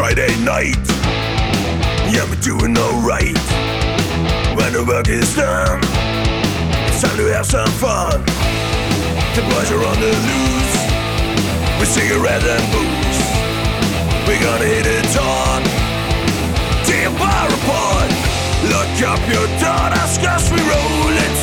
Friday night, yeah, we're doing alright. When the work is done, it's time to have some fun. The boys are on the loose with cigarettes and booze. We're gonna hit it hard, tear bar apart. Lock up your daughters, cause we rollin'